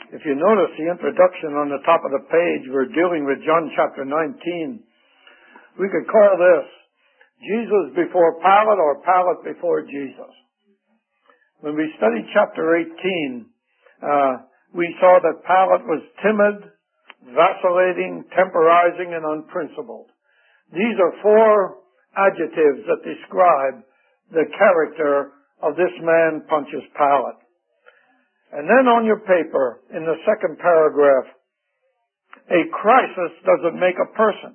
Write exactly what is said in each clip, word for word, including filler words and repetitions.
If you notice the introduction on the top of the page, we're dealing with John chapter nineteen. We could call this Jesus before Pilate or Pilate before Jesus. When we studied chapter eighteen, uh, we saw that Pilate was timid, vacillating, temporizing, and unprincipled. These are four adjectives that describe the character of this man, Pontius Pilate. And then on your paper, in the second paragraph, a crisis doesn't make a person.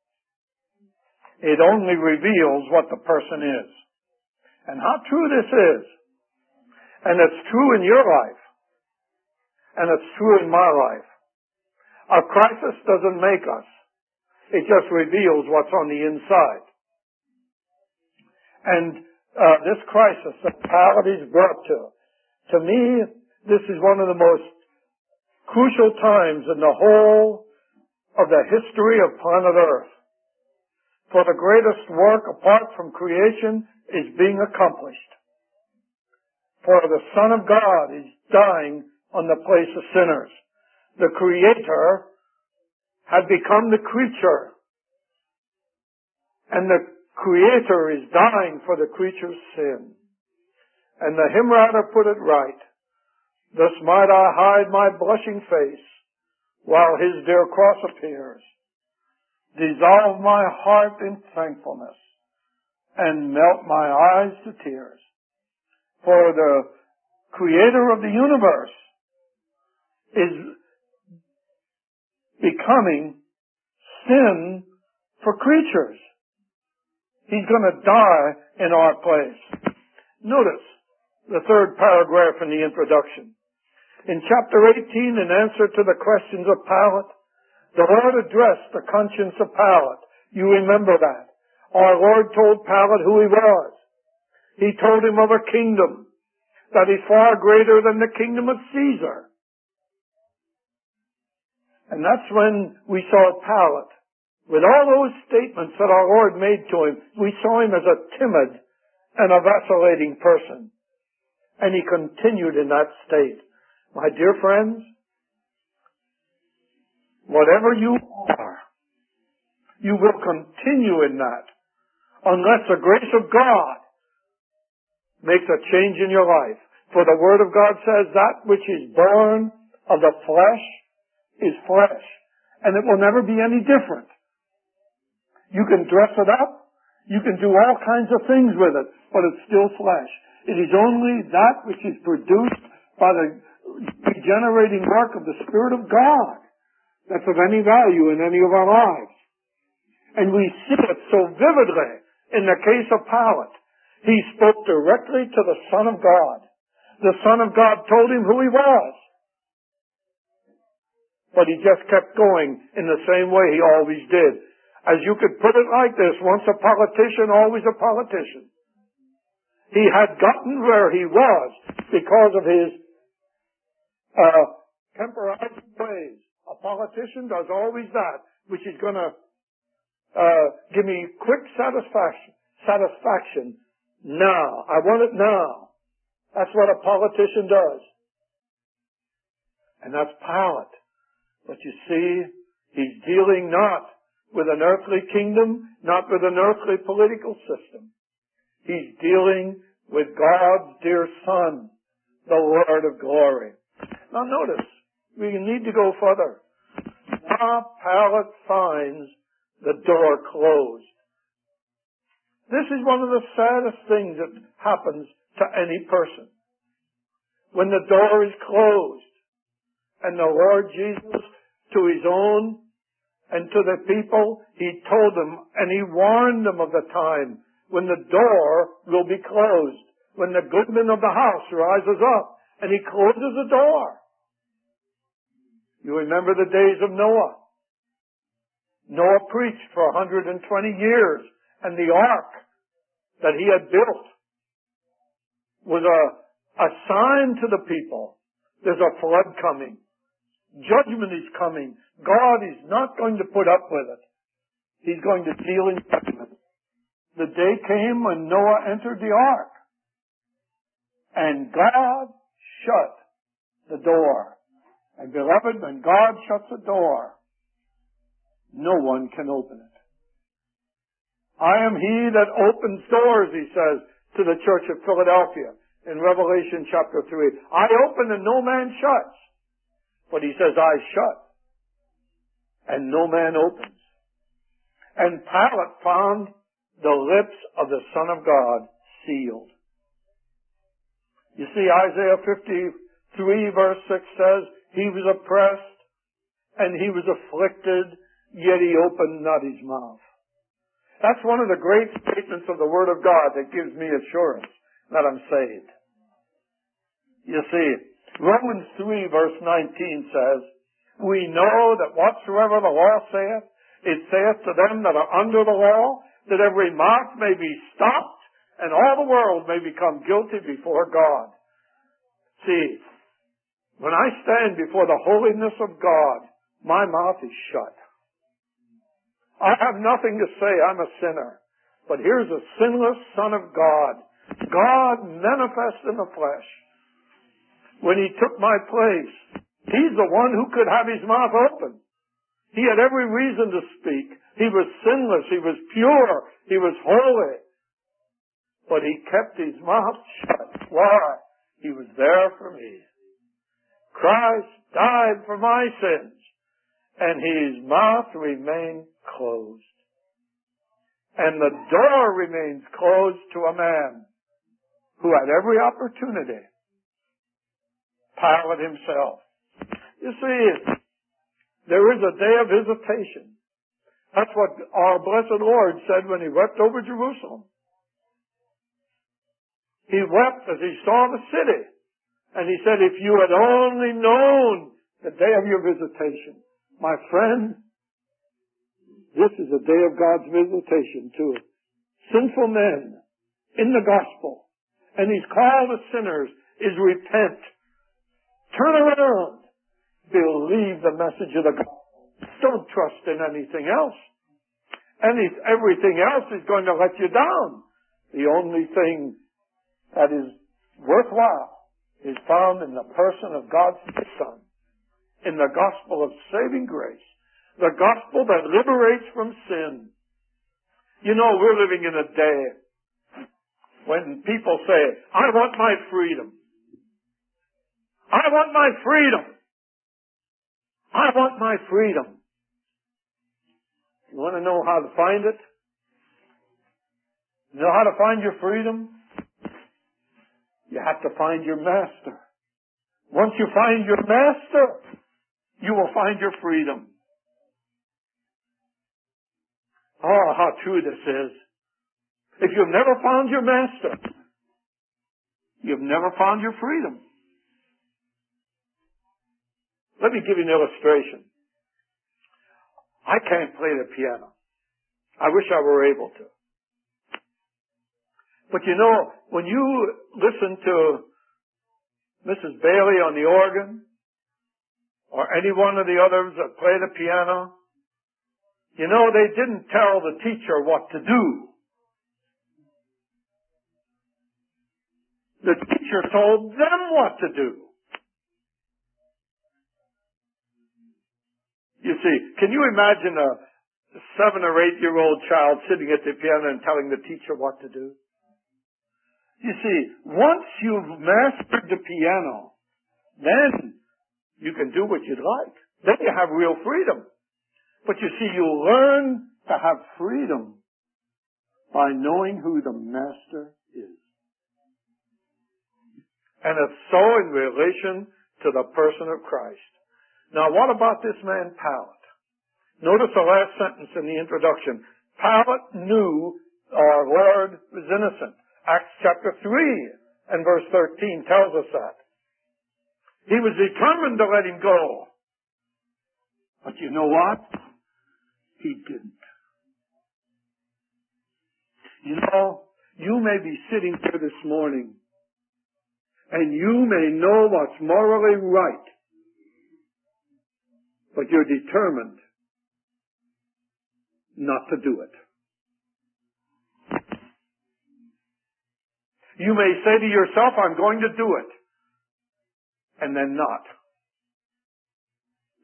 It only reveals what the person is. And how true this is. And it's true in your life. And it's true in my life. A crisis doesn't make us. It just reveals what's on the inside. And uh, this crisis that Pilate is brought to, to me, this is one of the most crucial times in the whole of the history of planet Earth. For the greatest work apart from creation is being accomplished. For the Son of God is dying on the place of sinners. The Creator had become the creature. And the Creator is dying for the creature's sin. And the hymn writer put it right. Thus might I hide my blushing face while his dear cross appears. Dissolve my heart in thankfulness and melt my eyes to tears. For the Creator of the universe is becoming sin for creatures. He's going to die in our place. Notice the third paragraph in the introduction. In chapter eighteen, in answer to the questions of Pilate, the Lord addressed the conscience of Pilate. You remember that. Our Lord told Pilate who he was. He told him of a kingdom that is far greater than the kingdom of Caesar. And that's when we saw Pilate. With all those statements that our Lord made to him, we saw him as a timid and a vacillating person. And he continued in that state. My dear friends, whatever you are, you will continue in that unless the grace of God makes a change in your life. For the Word of God says that which is born of the flesh is flesh, and it will never be any different. You can dress it up, you can do all kinds of things with it, but it's still flesh. It is only that which is produced by the regenerating work of the Spirit of God that's of any value in any of our lives. And we see it so vividly in the case of Pilate. He spoke directly to the Son of God. The Son of God told him who he was. But he just kept going in the same way he always did. As you could put it like this, once a politician, always a politician. He had gotten where he was because of his uh, temporizing ways. A politician does always that, which is going to uh, give me quick satisfaction. Satisfaction now. I want it now. That's what a politician does. And that's Pilate. But you see, he's dealing not with an earthly kingdom, not with an earthly political system. He's dealing with God's dear Son, the Lord of glory. Now notice, we need to go further. Now Pilate finds the door closed. This is one of the saddest things that happens to any person. When the door is closed, and the Lord Jesus, to his own and to the people, he told them and he warned them of the time when the door will be closed, when the goodman of the house rises up and he closes the door. You remember the days of Noah. Noah preached for one hundred twenty years, and the ark that he had built was a, a sign to the people. There's a flood coming. Judgment is coming. God is not going to put up with it. He's going to deal in judgment. The day came when Noah entered the ark, and God shut the door. And beloved, when God shuts a door, no one can open it. I am he that opens doors, he says to the church of Philadelphia in Revelation chapter three. I open and no man shuts. But he says, I shut and no man opens. And Pilate found the lips of the Son of God sealed. You see, Isaiah fifty-three verse six says, he was oppressed and he was afflicted, yet he opened not his mouth. That's one of the great statements of the Word of God that gives me assurance that I'm saved. You see, Romans three verse nineteen says, we know that whatsoever the law saith, it saith to them that are under the law, that every mouth may be stopped, and all the world may become guilty before God. See, when I stand before the holiness of God, my mouth is shut. I have nothing to say. I'm a sinner. But here's a sinless Son of God, God manifest in the flesh. When he took my place, he's the one who could have his mouth open. He had every reason to speak. He was sinless. He was pure. He was holy. But he kept his mouth shut. Why? He was there for me. Christ died for my sins, and his mouth remained closed. And the door remains closed to a man who had every opportunity. Pilate himself. You see, there is a day of visitation. That's what our blessed Lord said when he wept over Jerusalem. He wept as he saw the city. And he said, if you had only known the day of your visitation, my friend, this is a day of God's visitation to sinful men in the gospel. And his call to sinners is repent. Turn around. Believe the message of the gospel. Don't trust in anything else. Any, everything else is going to let you down. The only thing that is worthwhile is found in the person of God's Son, in the gospel of saving grace, the gospel that liberates from sin. You know, we're living in a day when people say, I want my freedom. I want my freedom. I want my freedom. You want to know how to find it? You know how to find your freedom? You have to find your master. Once you find your master, you will find your freedom. Oh, how true this is. If you've never found your master, you've never found your freedom. Let me give you an illustration. I can't play the piano. I wish I were able to. But you know, when you listen to Missus Bailey on the organ, or any one of the others that play the piano, you know, they didn't tell the teacher what to do. The teacher told them what to do. You see, can you imagine a seven or eight year old child sitting at the piano and telling the teacher what to do? You see, once you've mastered the piano, then you can do what you'd like. Then you have real freedom. But you see, you learn to have freedom by knowing who the master is. And it's so in relation to the person of Christ. Now, what about this man Pilate? Notice the last sentence in the introduction. Pilate knew our Lord was innocent. Acts chapter three and verse thirteen tells us that. He was determined to let him go. But you know what? He didn't. You know, you may be sitting here this morning and you may know what's morally right, but you're determined not to do it. You may say to yourself, I'm going to do it, and then not.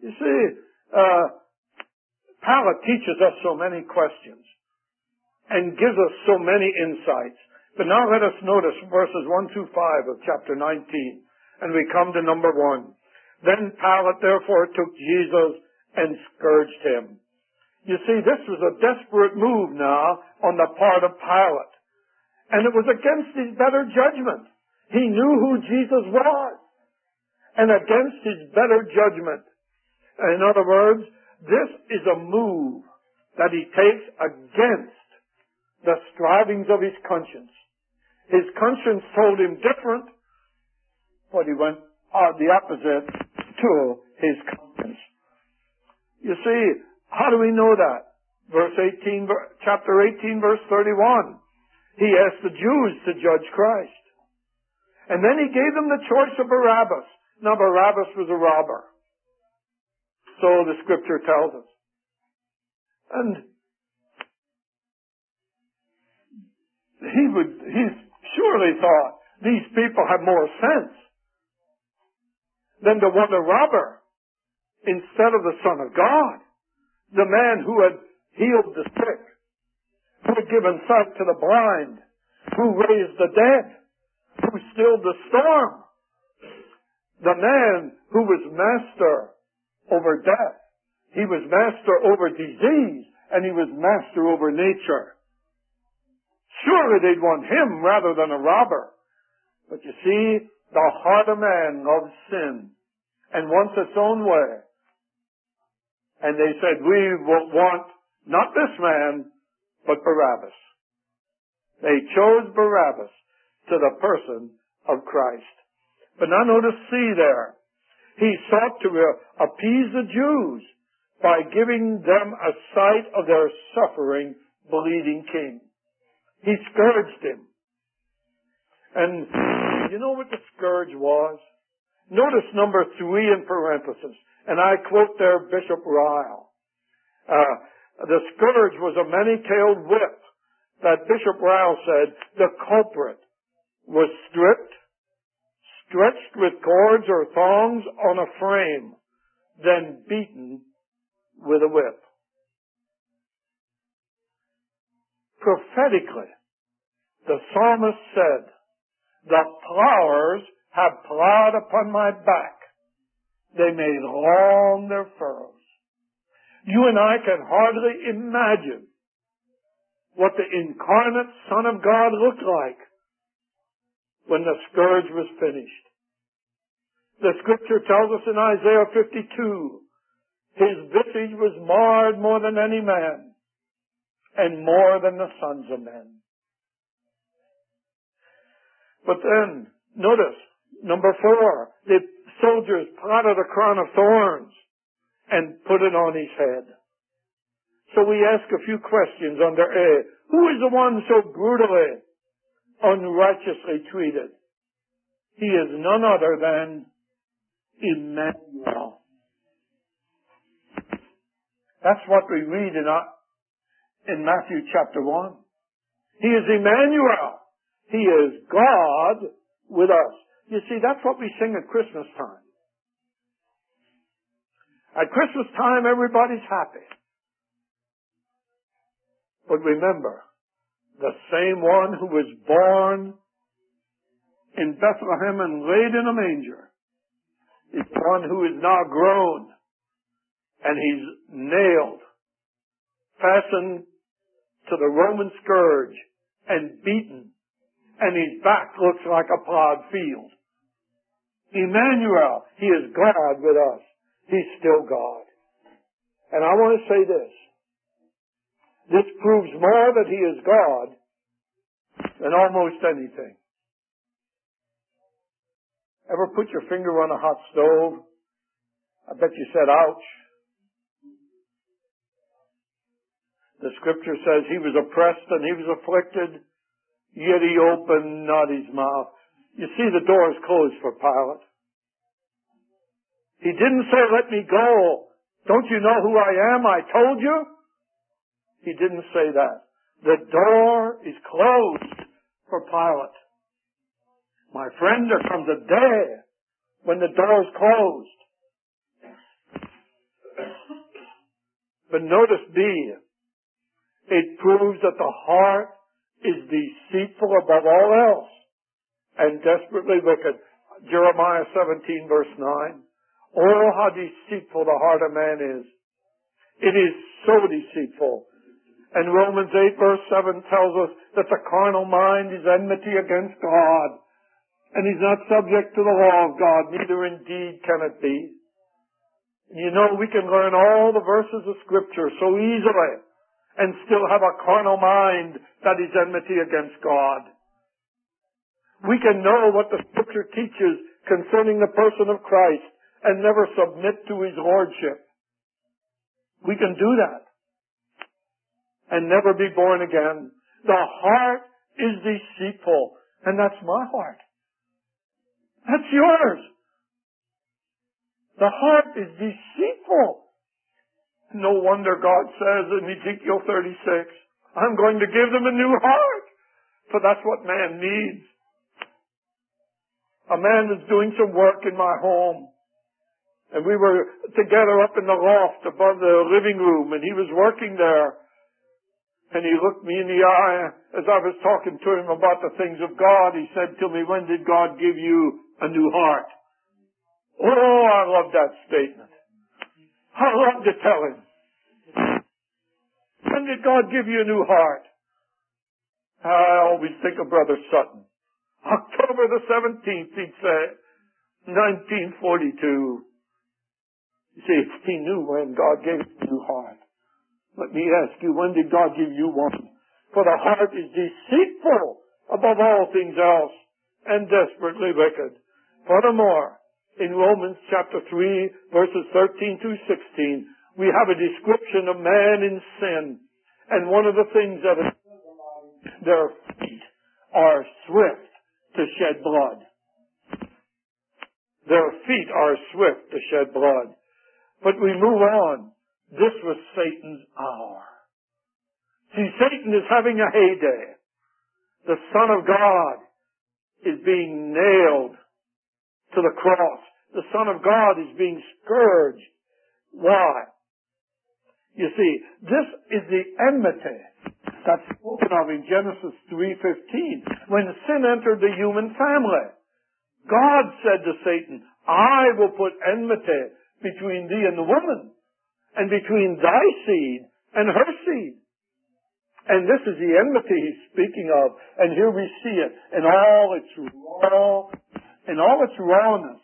You see, uh, Pilate teaches us so many questions and gives us so many insights. But now let us notice verses one through five of chapter nineteen. And we come to number one. Then Pilate therefore took Jesus and scourged him. You see, this was a desperate move now on the part of Pilate. And it was against his better judgment. He knew who Jesus was. And against his better judgment. In other words, this is a move that he takes against the strivings of his conscience. His conscience told him different, but he went uh, the opposite to his conscience. You see, how do we know that? Verse eighteen, chapter eighteen, verse thirty-one. He asked the Jews to judge Christ. And then he gave them the choice of Barabbas. Now Barabbas was a robber. So the scripture tells us. And he would, he surely thought these people have more sense than to want a robber instead of the Son of God, the man who had healed the sick, who had given sight to the blind, who raised the dead, who stilled the storm, the man who was master over death. He was master over disease, and he was master over nature. Surely they'd want him rather than a robber. But you see, the heart of man loves sin and wants its own way. And they said, we will want not this man, but Barabbas. They chose Barabbas to the person of Christ. But now notice C there. He sought to appease the Jews by giving them a sight of their suffering, bleeding king. He scourged him. And you know what the scourge was? Notice number three in parenthesis. And I quote there Bishop Ryle. Uh, the scourge was a many-tailed whip that Bishop Ryle said the culprit was stripped, stretched with cords or thongs on a frame, then beaten with a whip. Prophetically, the psalmist said, the plowers have plowed upon my back. They made long their furrows. You and I can hardly imagine what the incarnate Son of God looked like when the scourge was finished. The scripture tells us in Isaiah fifty-two, his visage was marred more than any man, and more than the sons of men. But then, notice, number four, the soldiers plotted a crown of thorns and put it on his head. So we ask a few questions under A. Who is the one so brutally, unrighteously treated? He is none other than Emmanuel. That's what we read in, our, in Matthew chapter one. He is Emmanuel. He is God with us. You see, that's what we sing at Christmas time. At Christmas time, everybody's happy. But remember, the same one who was born in Bethlehem and laid in a manger is the one who is now grown, and he's nailed, fastened to the Roman scourge, and beaten, and his back looks like a plowed field. Emmanuel, he is God with us. He's still God. And I want to say this. This proves more that he is God than almost anything. Ever put your finger on a hot stove? I bet you said, ouch. The scripture says he was oppressed and he was afflicted, yet he opened not his mouth. You see, the door is closed for Pilate. He didn't say, let me go. Don't you know who I am? I told you. He didn't say that. The door is closed for Pilate. My friend, there comes a day when the door is closed. But notice B. It proves that the heart is deceitful above all else and desperately wicked. Jeremiah seventeen verse nine. Oh, how deceitful the heart of man is. It is so deceitful. And Romans eight verse seven tells us that the carnal mind is enmity against God, and is not subject to the law of God, neither indeed can it be. You know, we can learn all the verses of Scripture so easily and still have a carnal mind that is enmity against God. We can know what the Scripture teaches concerning the person of Christ and never submit to His Lordship. We can do that and never be born again. The heart is deceitful, and that's my heart. That's yours. The heart is deceitful. No wonder God says in Ezekiel thirty-six, I'm going to give them a new heart, for that's what man needs. A man was doing some work in my home, and we were together up in the loft above the living room, and he was working there. And he looked me in the eye as I was talking to him about the things of God. He said to me, when did God give you a new heart? Oh, I love that statement. I love to tell him. When did God give you a new heart? I always think of Brother Sutton. October the seventeenth, he'd say, nineteen forty-two. You see, he knew when God gave him a new heart. Let me ask you, when did God give you one? For the heart is deceitful above all things else and desperately wicked. Furthermore, in Romans chapter three, verses thirteen through sixteen, we have a description of man in sin. And one of the things that is, their feet are swift to shed blood. Their feet are swift to shed blood. But we move on. This was Satan's hour. See, Satan is having a heyday. The Son of God is being nailed to the cross. The Son of God is being scourged. Why? You see, this is the enmity that's spoken of in Genesis three fifteen. When sin entered the human family, God said to Satan, I will put enmity between thee and the woman, and between thy seed and her seed. And this is the enmity he's speaking of. And here we see it in all its raw, in all its rawness.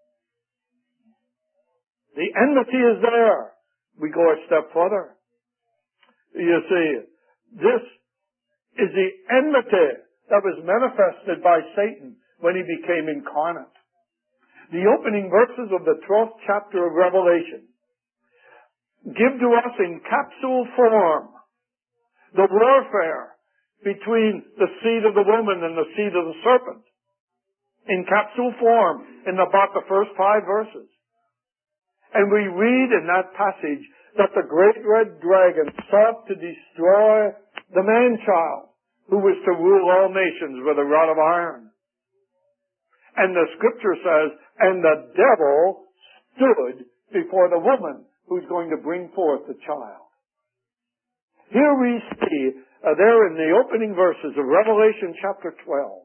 The enmity is there. We go a step further. You see, this is the enmity that was manifested by Satan when he became incarnate. The opening verses of the twelfth chapter of Revelation give to us in capsule form the warfare between the seed of the woman and the seed of the serpent. In capsule form in about the first five verses. And we read in that passage that the great red dragon sought to destroy the man-child who was to rule all nations with a rod of iron. And the scripture says, and the devil stood before the woman who's going to bring forth the child. Here we see, uh, there in the opening verses of Revelation chapter twelve,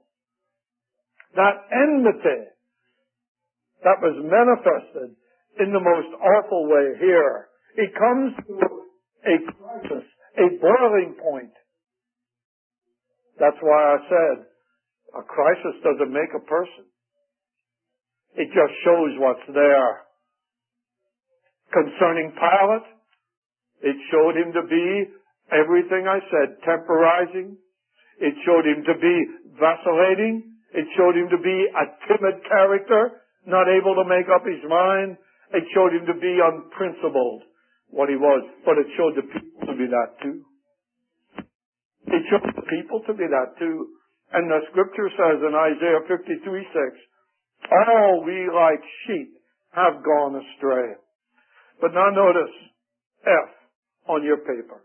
that enmity that was manifested in the most awful way here. It comes to a crisis, a boiling point. That's why I said, a crisis doesn't make a person. It just shows what's there. Concerning Pilate, it showed him to be everything I said, temporizing. It showed him to be vacillating. It showed him to be a timid character, not able to make up his mind. It showed him to be unprincipled, what he was. But it showed the people to be that too. It showed the people to be that too. And the scripture says in Isaiah fifty-three six, all we like sheep have gone astray. But now notice F on your paper.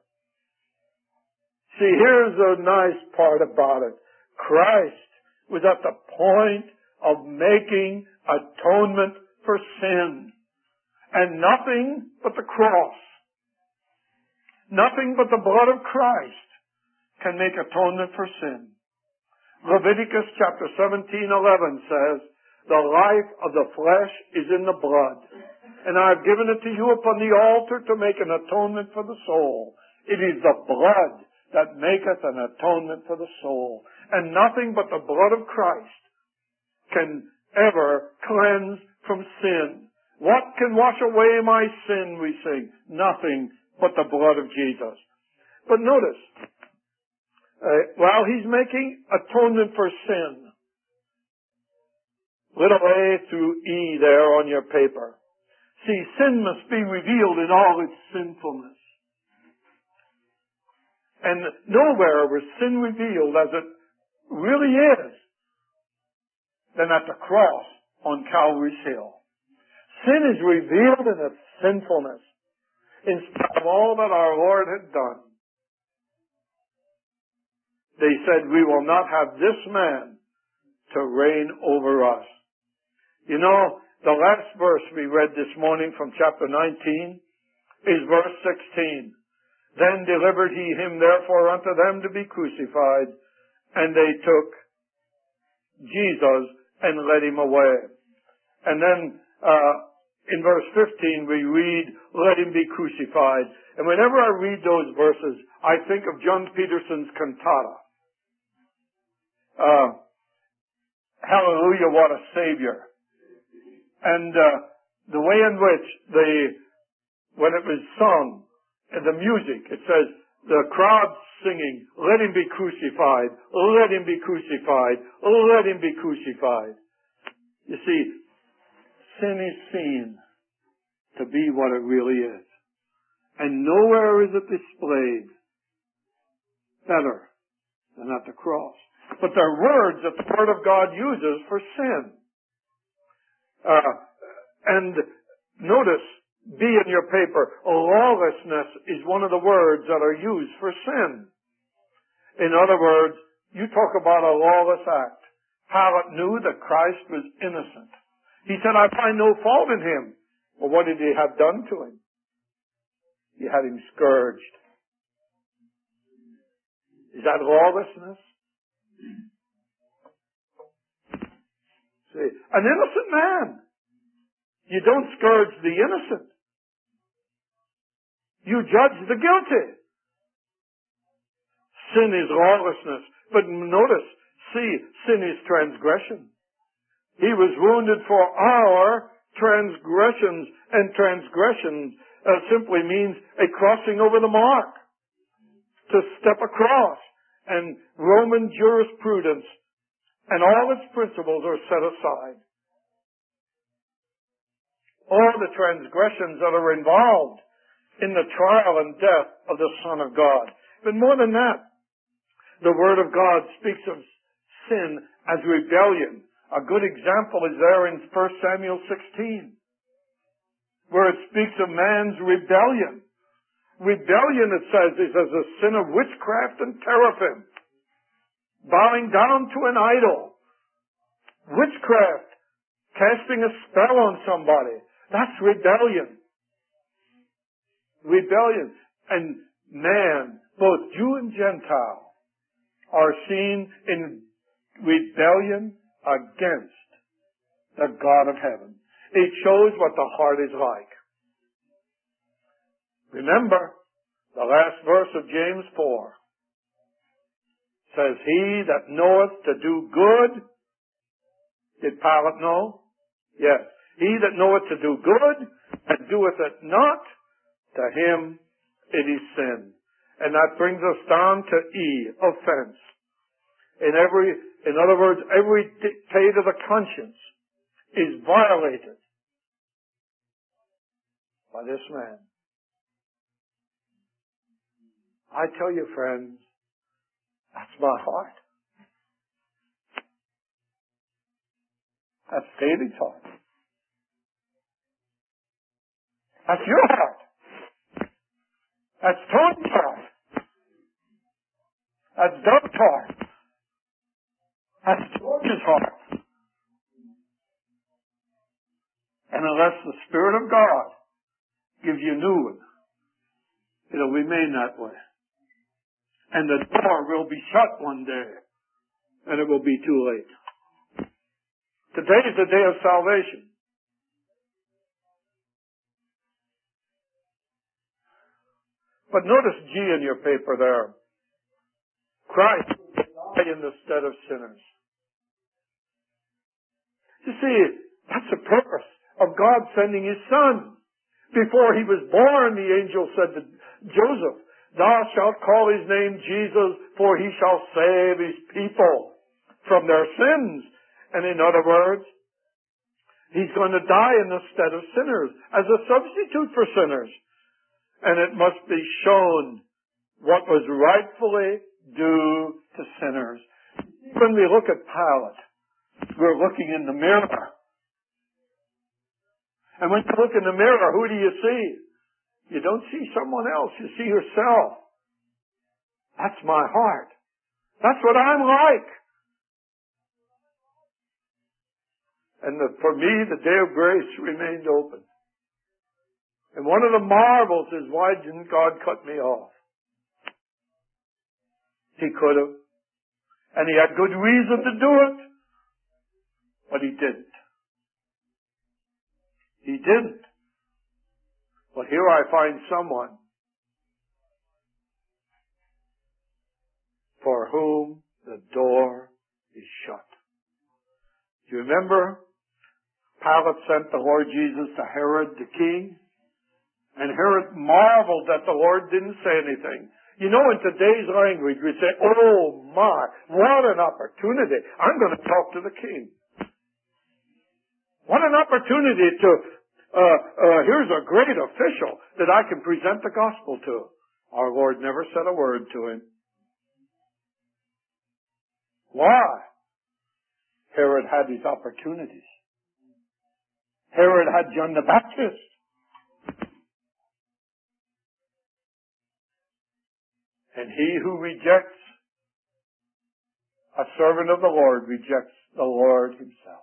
See, here's the nice part about it. Christ was at the point of making atonement for sin. And nothing but the cross Nothing but the blood of Christ can make atonement for sin. Leviticus chapter seventeen eleven says, the life of the flesh is in the blood, and I have given it to you upon the altar to make an atonement for the soul. It is the blood that maketh an atonement for the soul, and nothing but the blood of Christ can ever cleanse from sin. What can wash away my sin, we sing? Nothing but the blood of Jesus. But notice, uh, while he's making atonement for sin, little a through E there on your paper. See, sin must be revealed in all its sinfulness. And nowhere was sin revealed as it really is than at the cross on Calvary's Hill. Sin is revealed in its sinfulness in spite of all that our Lord had done. They said, we will not have this man to reign over us. You know, the last verse we read this morning from chapter nineteen is verse sixteen. Then delivered he him therefore unto them to be crucified, and they took Jesus and led him away. And then uh, in verse fifteen we read, let him be crucified. And whenever I read those verses, I think of John Peterson's cantata. Uh, Hallelujah, what a Savior. And uh, the way in which they, when it was sung, and the music, it says, the crowd singing, let him be crucified, let him be crucified, let him be crucified. You see, sin is seen to be what it really is. And nowhere is it displayed better than at the cross. But there are words that the Word of God uses for sin. Uh, and notice, B in your paper, lawlessness is one of the words that are used for sin. In other words, you talk about a lawless act. Pilate knew that Christ was innocent. He said, I find no fault in him. Well, what did he have done to him? He had him scourged. Is that lawlessness? See, an innocent man. You don't scourge the innocent. You judge the guilty. Sin is lawlessness. But notice, see, sin is transgression. He was wounded for our transgressions, and transgressions uh, simply means a crossing over the mark. To step across. And Roman jurisprudence and all its principles are set aside. All the transgressions that are involved in the trial and death of the Son of God. But more than that, the Word of God speaks of sin as rebellion. A good example is there in First Samuel sixteen, where it speaks of man's rebellion. Rebellion, it says, is as a sin of witchcraft and teraphim. Bowing down to an idol. Witchcraft. Casting a spell on somebody. That's rebellion. Rebellion. And man, both Jew and Gentile, are seen in rebellion against the God of heaven. It shows what the heart is like. Remember, the last verse of James four says, he that knoweth to do good, did Pilate know? Yes. He that knoweth to do good and doeth it not, to him it is sin. And that brings us down to E, offense. In every, in other words, every dictate of the conscience is violated by this man. I tell you, friends, that's my heart. That's David's heart. That's your heart. That's Tony's heart. That's Doug's heart. That's George's heart. And unless the Spirit of God gives you new one, It'll remain that way. And the door will be shut one day. And it will be too late. Today is the day of salvation. But notice G in your paper there. Christ died in the stead of sinners. You see, that's the purpose of God sending His Son. Before He was born, the angel said to Joseph, "Thou shalt call His name Jesus, for He shall save His people from their sins." And in other words, He's going to die in the stead of sinners, as a substitute for sinners. And it must be shown what was rightfully due to sinners. When we look at Pilate, we're looking in the mirror. And when you look in the mirror, who do you see? You don't see someone else. You see yourself. That's my heart. That's what I'm like. And the, for me, the day of grace remained open. And one of the marvels is, why didn't God cut me off? He could have. And He had good reason to do it. But He didn't. He didn't. But here I find someone for whom the door is shut. Do you remember? Pilate sent the Lord Jesus to Herod the king. And Herod marveled that the Lord didn't say anything. You know, in today's language, we say, "Oh my, what an opportunity. I'm going to talk to the king." What an opportunity to, uh, uh, here's a great official that I can present the gospel to. Our Lord never said a word to him. Why? Herod had his opportunities. Herod had John the Baptist. And he who rejects a servant of the Lord rejects the Lord Himself.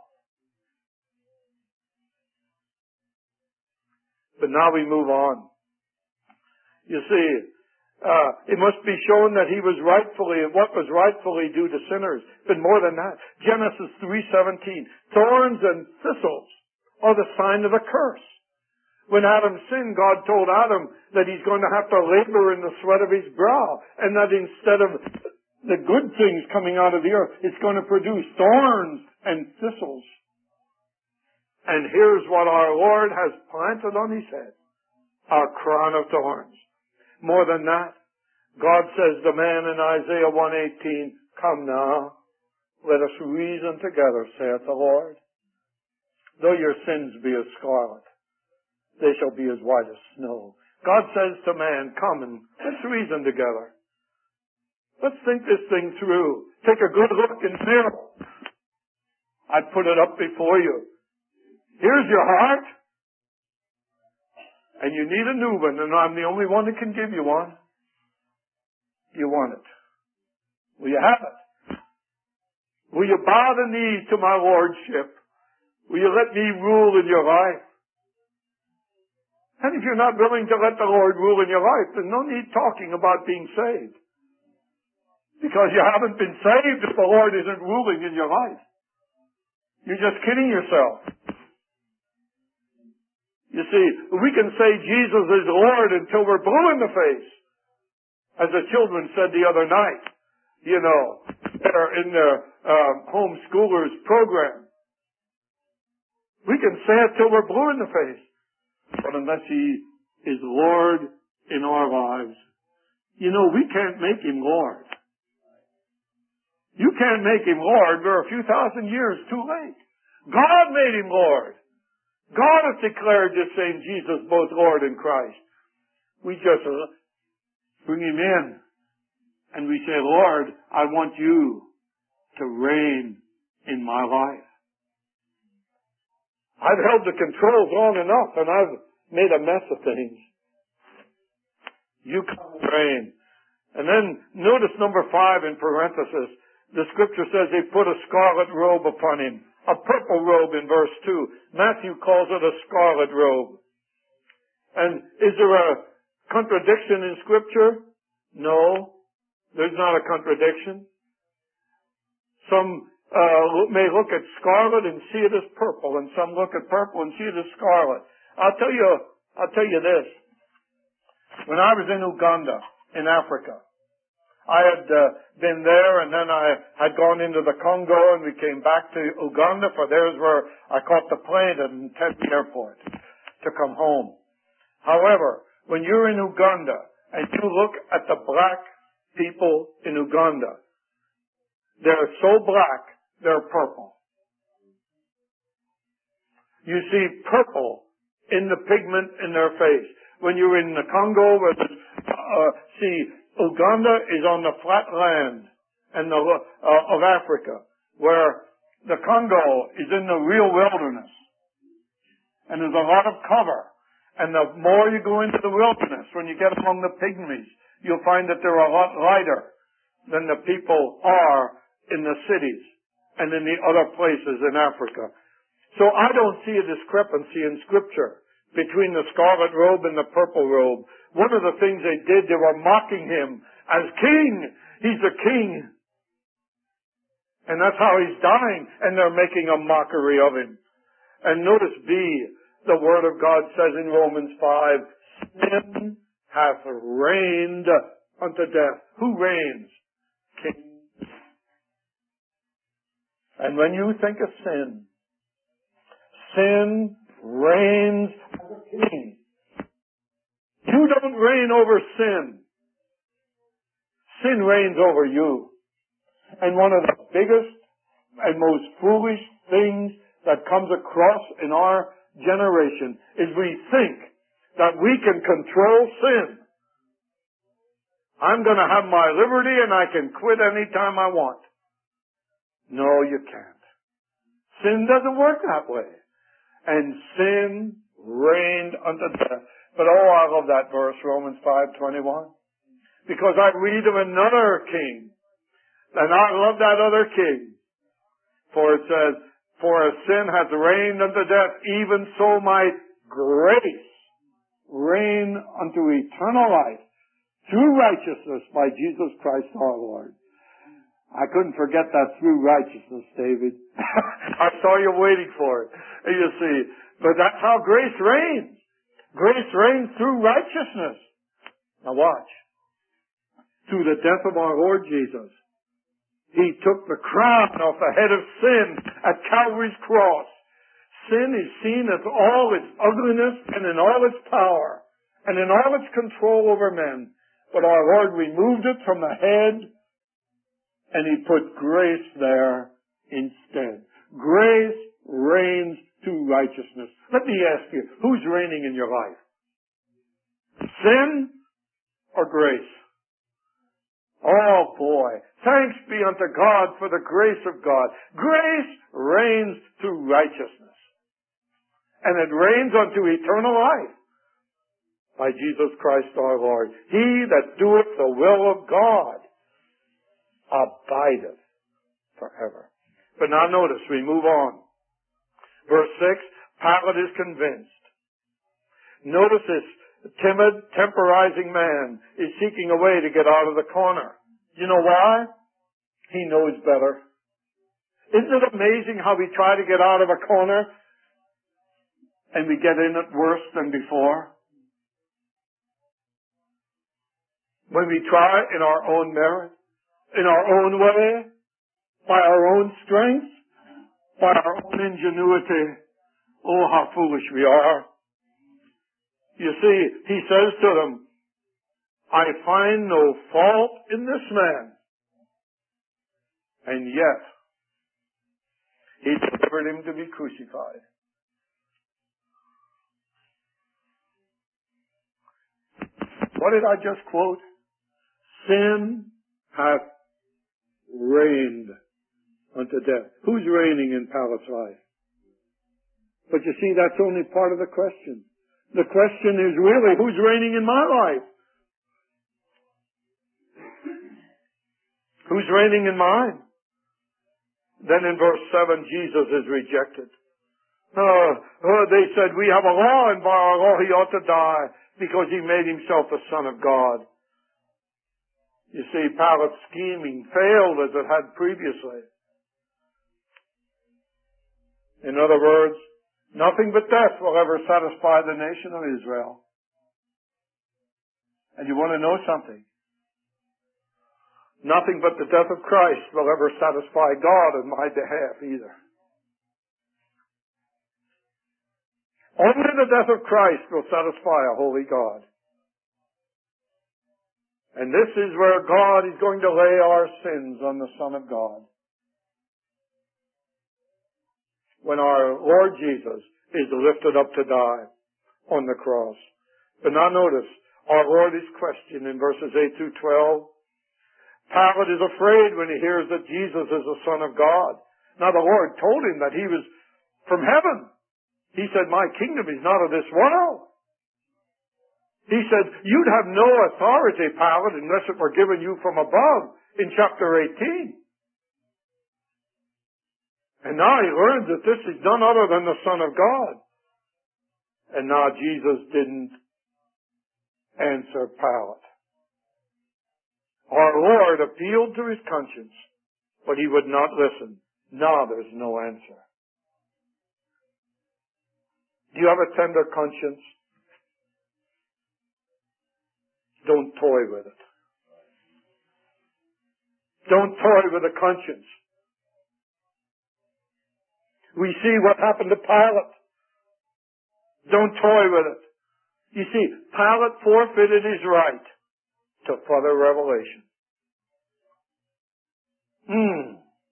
But now we move on. You see, uh, it must be shown that He was rightfully, what was rightfully due to sinners. But more than that, Genesis three seventeen, thorns and thistles are the sign of a curse. When Adam sinned, God told Adam that he's going to have to labor in the sweat of his brow, and that instead of the good things coming out of the earth, it's going to produce thorns and thistles. And here's what our Lord has planted on His head, a crown of thorns. More than that, God says to man in Isaiah one eighteen, "Come now, let us reason together, saith the Lord. Though your sins be as scarlet, they shall be as white as snow." God says to man, "Come and let's reason together. Let's think this thing through. Take a good look in the mirror. I put it up before you. Here's your heart. And you need a new one, and I'm the only one that can give you one. You want it. Will you have it? Will you bow the knee to my lordship? Will you let me rule in your life? And if you're not willing to let the Lord rule in your life, there's no need talking about being saved. Because you haven't been saved if the Lord isn't ruling in your life. You're just kidding yourself. You see, we can say Jesus is Lord until we're blue in the face. As the children said the other night, you know, they're in their um, homeschoolers program. We can say it till we're blue in the face. But unless He is Lord in our lives, you know, we can't make Him Lord. You can't make Him Lord. We're a few thousand years too late. God made Him Lord. God has declared this same Jesus both Lord and Christ. We just bring Him in and we say, "Lord, I want You to reign in my life. I've held the controls long enough and I've made a mess of things. You come and reign." And then notice number five in parenthesis. The scripture says they put a scarlet robe upon Him. A purple robe in verse two. Matthew calls it a scarlet robe. And is there a contradiction in Scripture? No, there's not a contradiction. Some uh, may look at scarlet and see it as purple, and some look at purple and see it as scarlet. I'll tell you, I'll tell you this. When I was in Uganda, in Africa, I had uh, been there, and then I had gone into the Congo, and we came back to Uganda, for there's where I caught the plane at Entebbe Airport to come home. However, when you're in Uganda and you look at the black people in Uganda, they're so black, they're purple. You see purple in the pigment in their face. When you're in the Congo, where the, uh, see, Uganda is on the flat land and the, uh, of Africa, where the Congo is in the real wilderness. And there's a lot of cover. And the more you go into the wilderness, when you get among the pygmies, you'll find that they're a lot lighter than the people are in the cities and in the other places in Africa. So I don't see a discrepancy in Scripture between the scarlet robe and the purple robe. One of the things they did, they were mocking him as king. He's a king. And that's how he's dying. And they're making a mockery of him. And notice B, the Word of God says in Romans five, sin hath reigned unto death. Who reigns? King. And when you think of sin, sin reigns as a king. You don't reign over sin. Sin reigns over you. And one of the biggest and most foolish things that comes across in our generation is we think that we can control sin. I'm going to have my liberty and I can quit any time I want. No, you can't. Sin doesn't work that way. And sin reigned unto death. But oh, I love that verse, Romans five twenty-one. Because I read of another king. And I love that other king. For it says, for as sin hath reigned unto death, even so might grace reign unto eternal life through righteousness by Jesus Christ our Lord. I couldn't forget that through righteousness, David. I saw you waiting for it. You see, but that's how grace reigns. Grace reigns through righteousness. Now watch. Through the death of our Lord Jesus. He took the crown off the head of sin at Calvary's cross. Sin is seen as all its ugliness and in all its power and in all its control over men. But our Lord removed it from the head and He put grace there instead. Grace reigns to righteousness. Let me ask you, who's reigning in your life? Sin or grace? Oh boy, thanks be unto God for the grace of God. Grace reigns to righteousness. And it reigns unto eternal life by Jesus Christ our Lord. He that doeth the will of God abideth forever. But now notice, we move on. Verse six, Pilate is convinced. Notice this timid, temporizing man is seeking a way to get out of the corner. You know why? He knows better. Isn't it amazing how we try to get out of a corner and we get in it worse than before? When we try in our own merit, in our own way, by our own strength, by our own ingenuity, oh, how foolish we are. You see, he says to them, I find no fault in this man. And yet, he delivered him to be crucified. What did I just quote? Sin hath reigned unto death. Who's reigning in Pilate's life? But you see, that's only part of the question. The question is really, who's reigning in my life? Who's reigning in mine? Then in verse seven, Jesus is rejected. Uh, uh, they said, we have a law, and by our law he ought to die because he made himself the Son of God. You see, Pilate's scheming failed as it had previously. In other words, nothing but death will ever satisfy the nation of Israel. And you want to know something? Nothing but the death of Christ will ever satisfy God on my behalf either. Only the death of Christ will satisfy a holy God. And this is where God is going to lay our sins on the Son of God. When our Lord Jesus is lifted up to die on the cross. But now notice, our Lord is questioned in verses eight through twelve. Pilate is afraid when he hears that Jesus is the Son of God. Now the Lord told him that he was from heaven. He said, my kingdom is not of this world. He said, you'd have no authority, Pilate, unless it were given you from above in chapter eighteen. And now he learns that this is none other than the Son of God. And now Jesus didn't answer Pilate. Our Lord appealed to his conscience, but he would not listen. Now there's no answer. Do you have a tender conscience? Don't toy with it. Don't toy with a conscience. We see what happened to Pilate. Don't toy with it. You see, Pilate forfeited his right to further revelation. Hmm.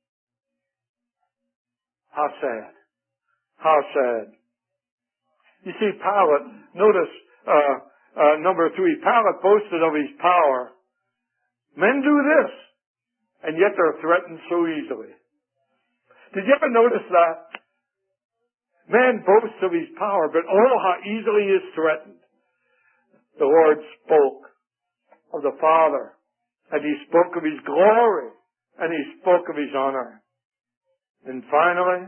How sad. How sad. You see, Pilate, notice uh, uh, number three, Pilate boasted of his power. Men do this, and yet they're threatened so easily. Did you ever notice that? Man boasts of his power, but oh, how easily he is threatened. The Lord spoke of the Father, and he spoke of his glory, and he spoke of his honor. And finally,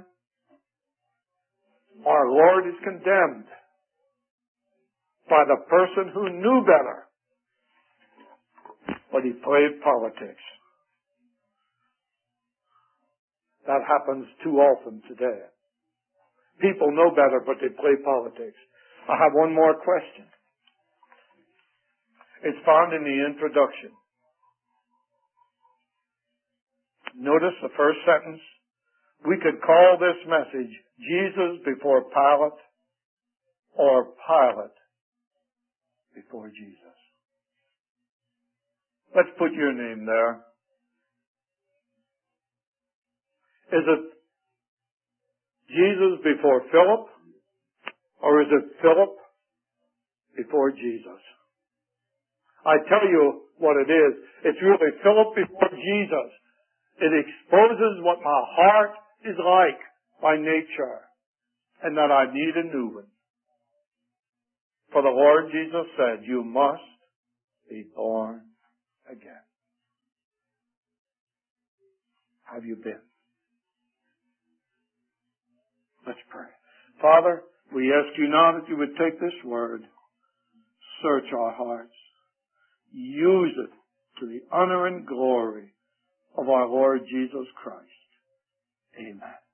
our Lord is condemned by the person who knew better, but he played politics. That happens too often today. People know better, but they play politics. I have one more question. It's found in the introduction. Notice the first sentence. We could call this message Jesus before Pilate or Pilate before Jesus. Let's put your name there. Is it Jesus before Philip, or is it Philip before Jesus? I tell you what it is. It's really Philip before Jesus. It exposes what my heart is like by nature, and that I need a new one. For the Lord Jesus said, you must be born again. Have you been? Let's pray. Father, we ask you now that you would take this word, search our hearts, use it to the honor and glory of our Lord Jesus Christ. Amen.